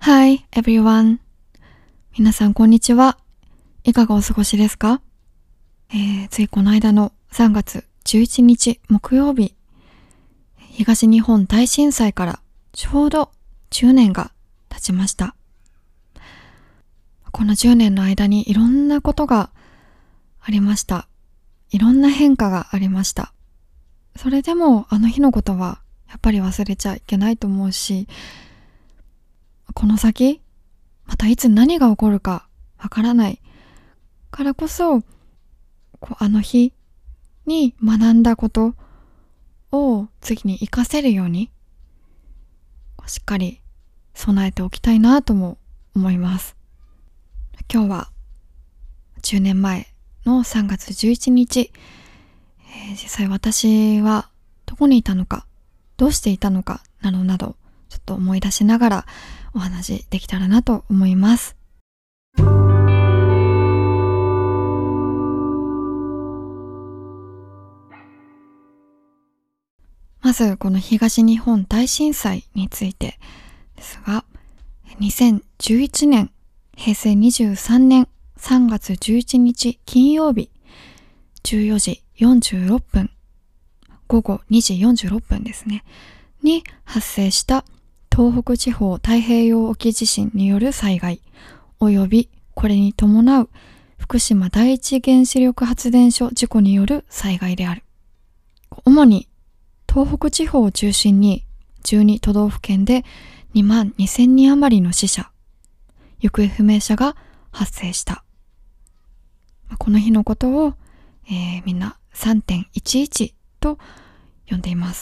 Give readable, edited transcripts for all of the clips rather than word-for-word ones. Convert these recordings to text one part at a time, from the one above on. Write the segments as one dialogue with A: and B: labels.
A: Hi everyone. 皆さんこんにちは。いかがお過ごしですか？ついこの間の3月11日木曜日、東日本大震災からちょうど10年が経ちました。この10年の間にいろんなことがありました。いろんな変化がありました。それでもあの日のことはやっぱり忘れちゃいけないと思うし、この先またいつ何が起こるかわからないからこそ、あの日に学んだことを次に活かせるようにしっかり備えておきたいなとも思います。今日は10年前の3月11日、実際私はどこにいたのか、どうしていたのかなどなどちょっと思い出しながらお話できたらなと思います。まずこの東日本大震災についてですが、2011年平成23年3月11日金曜日14時46分午後2時46分ですねに発生した東北地方太平洋沖地震による災害及びこれに伴う福島第一原子力発電所事故による災害である。主に東北地方を中心に12都道府県で2万2000人余りの死者、行方不明者が発生した。この日のことを、みんな 3.11 と呼んでいます。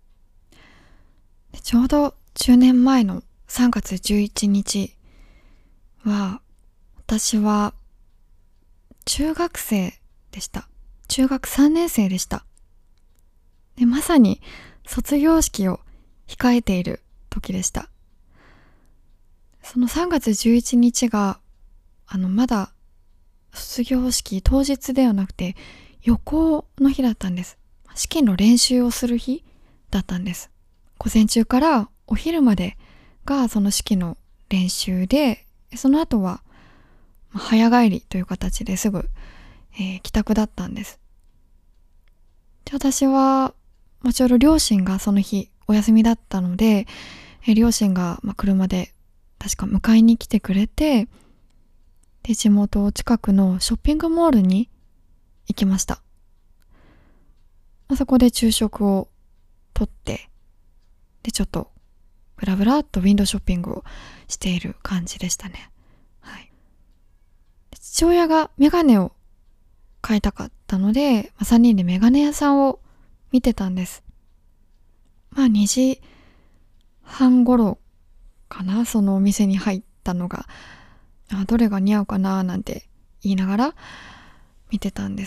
A: ちょうど10年前の3月11日は、私は中学生でした。中学3年生でした。で、まさに卒業式を控えている時でした。その3月11日がまだ卒業式当日ではなくて予行の日だったんです。試験の練習をする日だったんです。午前中からお昼までがその式の練習で、その後は早帰りという形ですぐ、帰宅だったんです。で、私はちょうど両親がその日お休みだったので、両親が車で確か迎えに来てくれて、で、地元近くのショッピングモールに行きました。そこで昼食をとって、で、ちょっとブラブラっとウィンドウショッピングをしている感じでしたね。はい。父親がメガネを買いたかったので、3人でメガネ屋さんを見てたんです。2時半頃かな、そのお店に入ったのが。どれが似合うかななんて言いながら見てたんです。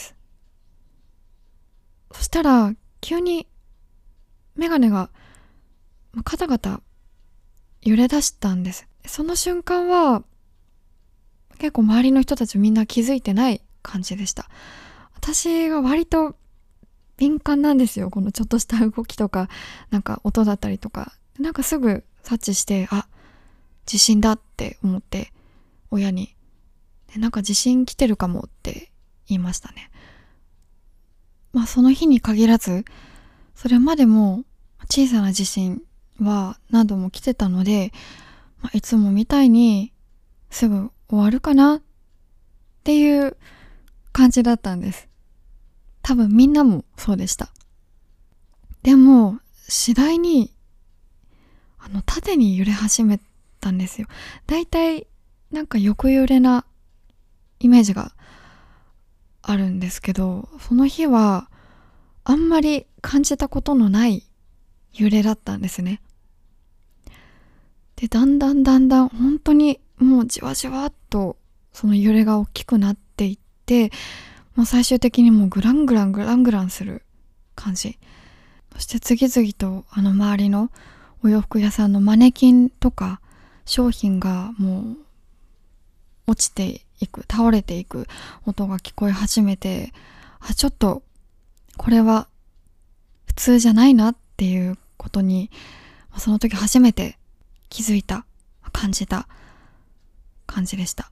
A: そしたら急にメガネがガタガタ揺れ出したんです。その瞬間は結構周りの人たちみんな気づいてない感じでした。私が割と敏感なんですよ。このちょっとした動きとか、なんか音だったりとか、なんかすぐ察知して、地震だって思って親に、なんか地震来てるかもって言いましたね。その日に限らず、それまでも小さな地震は何度も来てたので、いつもみたいにすぐ終わるかなっていう感じだったんです。多分みんなもそうでした。でも次第に縦に揺れ始めたんですよ。だいたいなんか横揺れなイメージがあるんですけど、その日はあんまり感じたことのない揺れだったんですね。で、だんだん本当にもうじわじわっとその揺れが大きくなっていって、もう最終的にもうグラングランする感じ。そして次々と周りのお洋服屋さんのマネキンとか商品がもう落ちていく、倒れていく音が聞こえ始めて、ちょっとこれは普通じゃないなっていうことにその時初めて気づいた感じた感じでした。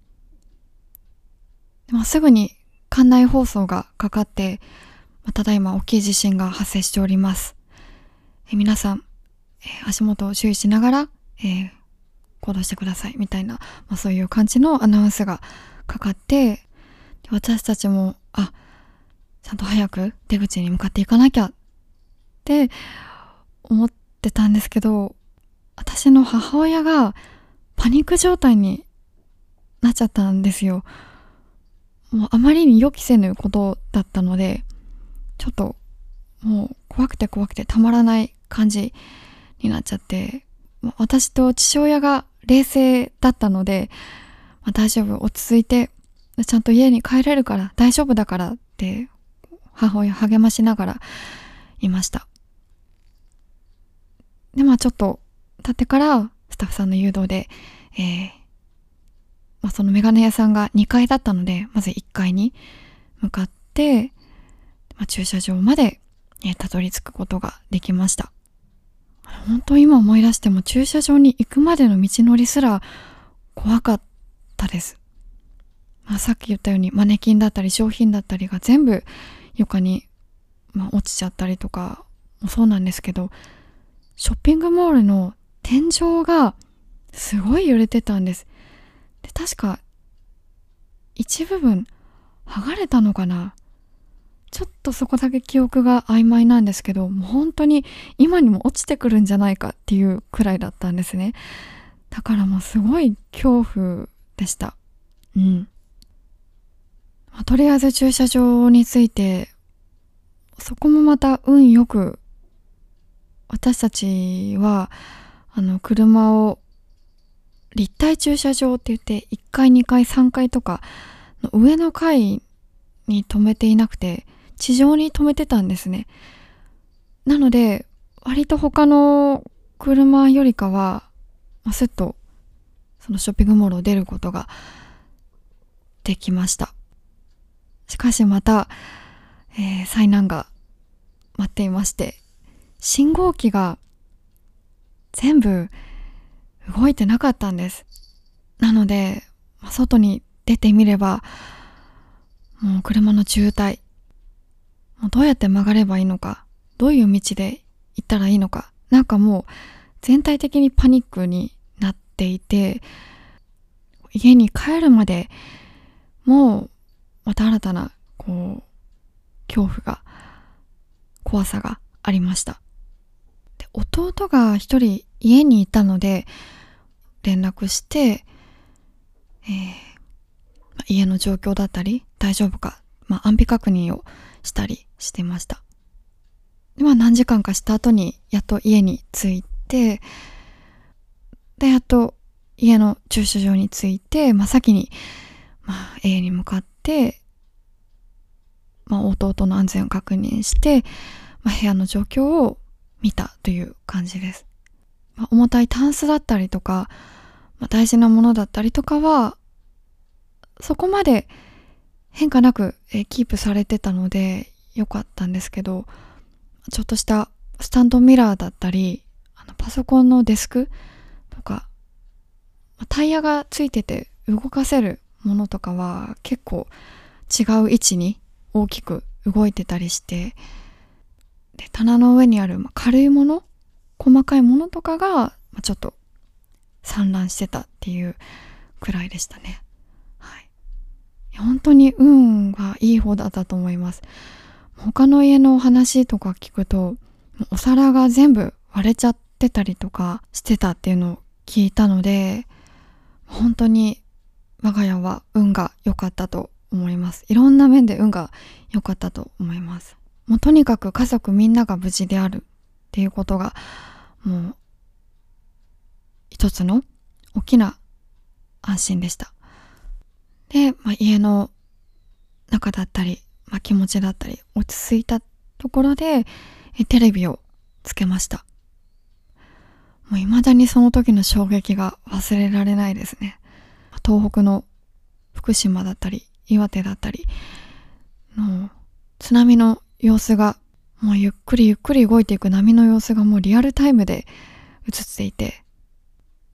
A: すぐに館内放送がかかって、ただいま大きい地震が発生しております。皆さん、足元を注意しながら、行動してくださいみたいな、そういう感じのアナウンスがかかって、私たちもちゃんと早く出口に向かっていかなきゃって思ってたんですけど、私の母親がパニック状態になっちゃったんですよ。もうあまりに予期せぬことだったので、ちょっともう怖くてたまらない感じになっちゃって、私と父親が冷静だったので、大丈夫、落ち着いてちゃんと家に帰れるから大丈夫だからって母親励ましながらいました。でちょっと経ってからスタッフさんの誘導で、そのメガネ屋さんが2階だったので、まず1階に向かって、駐車場まで、たどり着くことができました。本当今思い出しても駐車場に行くまでの道のりすら怖かったです。さっき言ったようにマネキンだったり商品だったりが全部床に、落ちちゃったりとかもそうなんですけど、ショッピングモールの天井がすごい揺れてたんです。で、確か一部分剥がれたのかな。ちょっとそこだけ記憶が曖昧なんですけど、もう本当に今にも落ちてくるんじゃないかっていうくらいだったんですね。だからもうすごい恐怖でした。とりあえず駐車場について、そこもまた運よく、私たちは車を立体駐車場って言って1階2階3階とかの上の階に止めていなくて、地上に止めてたんですね。なので割と他の車よりかはスッとそのショッピングモールを出ることができました。しかしまた、災難が待っていまして、信号機が全部動いてなかったんです。なので外に出てみれば、もう車の渋滞、もうどうやって曲がればいいのか、どういう道で行ったらいいのか、なんかもう全体的にパニックになっていて、家に帰るまでもうまた新たな恐怖さがありました。で、弟が一人家にいたので連絡して、家の状況だったり大丈夫か、安否確認をしたりしてました。で、何時間かした後にやっと家に着いて、でやっと家の駐車場に着いて、先に家に向かって、弟の安全を確認して、部屋の状況を見たという感じです。重たいタンスだったりとか、大事なものだったりとかはそこまで変化なく、キープされてたので良かったんですけど、ちょっとしたスタンドミラーだったり、パソコンのデスクとか、タイヤがついてて動かせるものとかは結構違う位置に大きく動いてたりして、で棚の上にある軽いもの、細かいものとかがちょっと散乱してたっていうくらいでしたね。はい。本当に運はいい方だったと思います。他の家の話とか聞くと、お皿が全部割れちゃってたりとかしてたっていうのを聞いたので、本当に我が家は運が良かったと思います。いろんな面で運が良かったと思います。もうとにかく家族みんなが無事であるっていうことがもう一つの大きな安心でした。で、家の中だったり、気持ちだったり落ち着いたところでテレビをつけました。もう未だにその時の衝撃が忘れられないですね。東北の福島だったり岩手だったりの津波の様子が、もうゆっくり動いていく波の様子がもうリアルタイムで映っていて、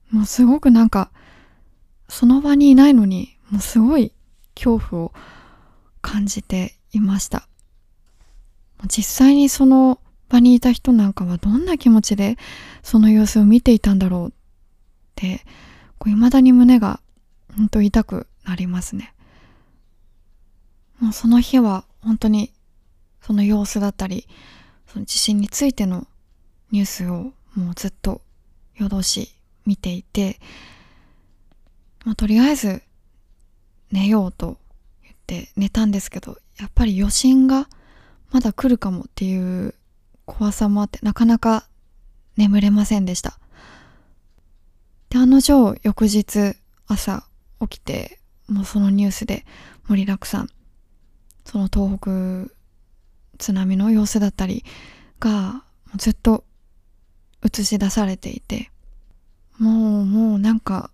A: もうすごくなんかその場にいないのにもうすごい恐怖を感じていました。実際にその場にいた人なんかはどんな気持ちでその様子を見ていたんだろうって未だに胸が本当痛くなりますね。もうその日は本当にその様子だったりその地震についてのニュースをもうずっと夜通し見ていて、とりあえず寝ようと言って寝たんですけど、やっぱり余震がまだ来るかもっていう怖さもあってなかなか眠れませんでした。で、案の定翌日朝起きて、もうそのニュースで盛りだくさん、その東北津波の様子だったりがずっと映し出されていて、もうなんか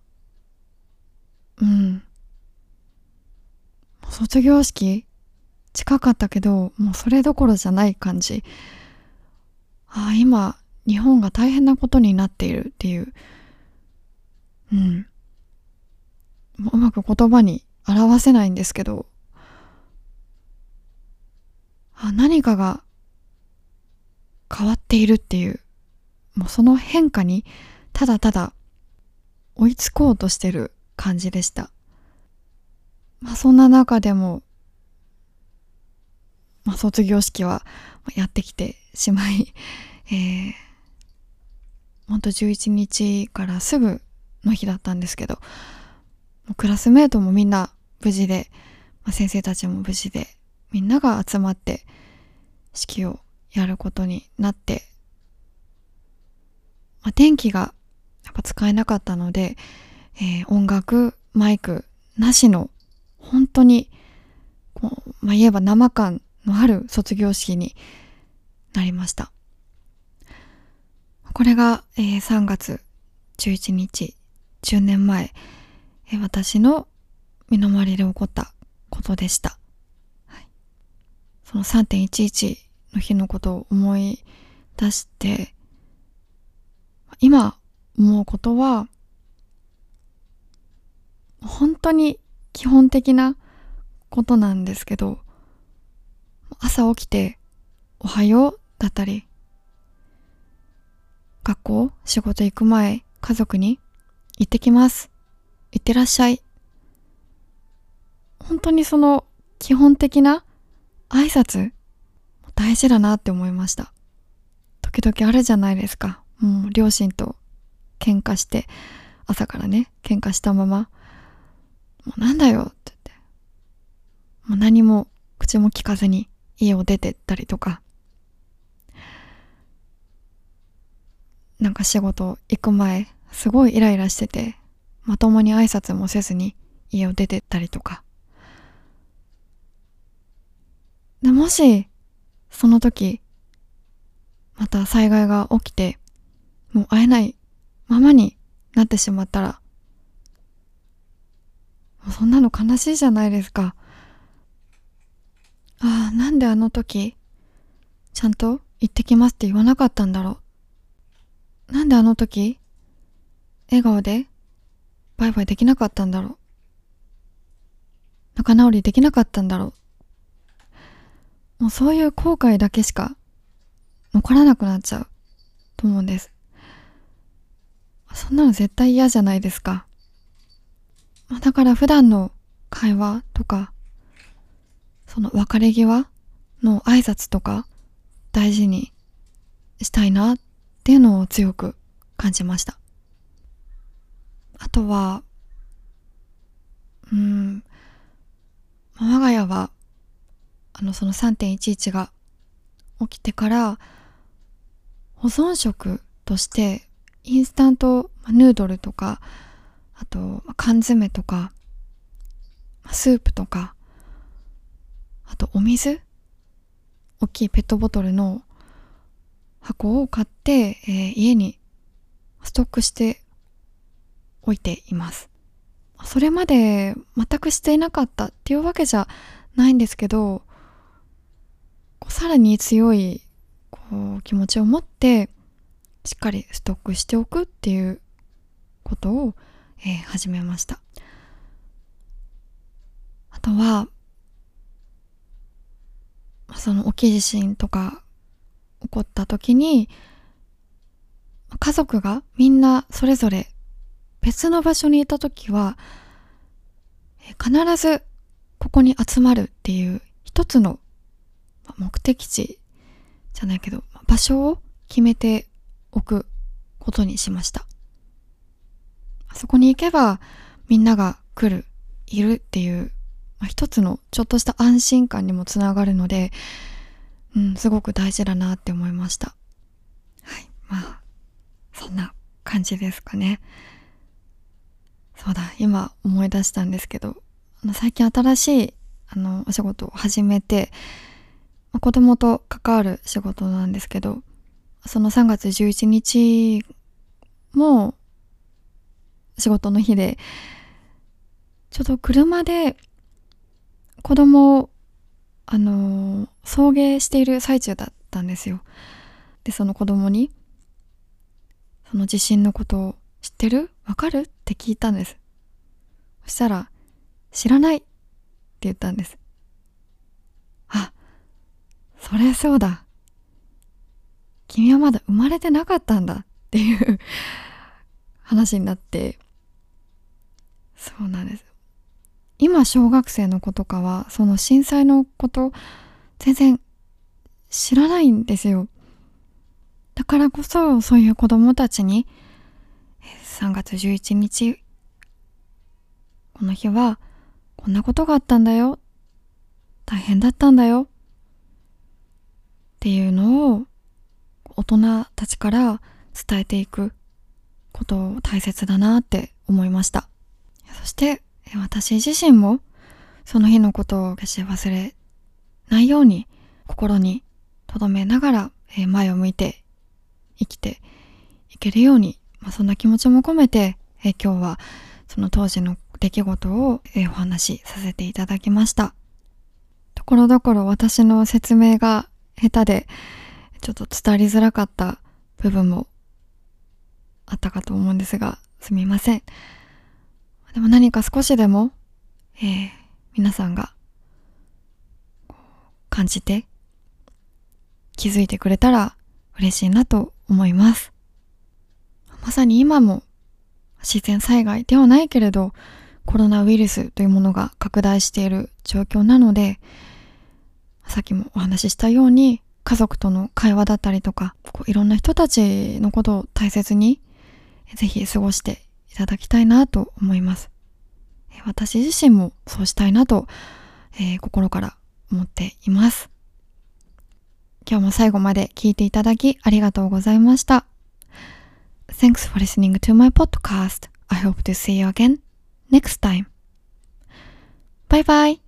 A: 卒業式近かったけどもうそれどころじゃない感じ。今日本が大変なことになっているっていう、もううまく言葉に表せないんですけど、何かが変わっているっていう、もうその変化にただただ追いつこうとしてる感じでした。そんな中でも、卒業式はやってきてしまい、ほんと11日からすぐの日だったんですけど、クラスメートもみんな無事で、先生たちも無事で、みんなが集まって式をやることになって、電気がやっぱ使えなかったので、音楽マイクなしの本当に言えば生感のある卒業式になりました。これが、3月11日10年前、私の身の回りで起こったことでした。その 3.11 の日のことを思い出して、今思うことは本当に基本的なことなんですけど、朝起きておはようだったり、学校仕事行く前家族に行ってきます、行ってらっしゃい、本当にその基本的な挨拶大事だなって思いました。時々あるじゃないですか、もう両親と喧嘩して朝からね喧嘩したまま、もうなんだよって言ってもう何も口も聞かずに家を出てったりとか、なんか仕事行く前すごいイライラしててまともに挨拶もせずに家を出てったりとかで、もしその時また災害が起きてもう会えないままになってしまったら、もうそんなの悲しいじゃないですか。なんであの時ちゃんと行ってきますって言わなかったんだろう、なんであの時笑顔でバイバイできなかったんだろう、仲直りできなかったんだろう、もうそういう後悔だけしか残らなくなっちゃうと思うんです。そんなの絶対嫌じゃないですか。だから普段の会話とかその別れ際の挨拶とか大事にしたいなっていうのを強く感じました。あとは我が家はその 3.11 が起きてから保存食としてインスタントヌードルとか、あと缶詰とかスープとか、あとお水、大きいペットボトルの箱を買って、家にストックしておいています。それまで全くしていなかったっていうわけじゃないんですけど、さらに強い気持ちを持ってしっかりストックしておくっていうことを、始めました。あとはその大きい地震とか起こった時に、家族がみんなそれぞれ別の場所にいた時は、必ずここに集まるっていう一つの目的地じゃないけど場所を決めておくことにしました。そこに行けばみんなが来る、いるっていう一つのちょっとした安心感にもつながるので、すごく大事だなって思いました。はい、そんな感じですかね。そうだ、今思い出したんですけど、最近新しいお仕事を始めて、子供と関わる仕事なんですけど、その3月11日も仕事の日で、ちょっと車で子供を送迎している最中だったんですよ。で、その子供にその地震のことを知ってる？わかる？って聞いたんです。そしたら、知らないって言ったんです。あ、それそうだ。君はまだ生まれてなかったんだっていう話になって、そうなんです。今小学生の子とかはその震災のこと全然知らないんですよ。だからこそそういう子供たちに3月11日この日はこんなことがあったんだよ、大変だったんだよっていうのを大人たちから伝えていくこと大切だなって思いました。そして私自身もその日のことを決して忘れないように心に留めながら前を向いて生きていけるように、そんな気持ちも込めて今日はその当時の出来事をお話しさせていただきました。ところどころ私の説明が下手でちょっと伝わりづらかった部分もあったかと思うんですが、すみません。でも何か少しでも、皆さんが感じて気づいてくれたら嬉しいなと思います。まさに今も自然災害ではないけれどコロナウイルスというものが拡大している状況なので、さっきもお話ししたように家族との会話だったりとか、いろんな人たちのことを大切にぜひ過ごしていただきたいなと思います。私自身もそうしたいなと、心から思っています。今日も最後まで聞いていただきありがとうございました。Thanks for listening to my podcast. I hope to see you again next time. Bye bye.